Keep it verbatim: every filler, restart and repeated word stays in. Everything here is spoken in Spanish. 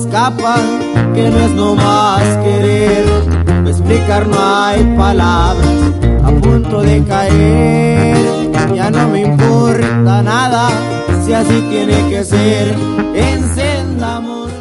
escapa, que no es nomás querer. Pa' explicar no hay palabras, a punto de caer. Ya no me importa nada, si así tiene que ser. Encendamos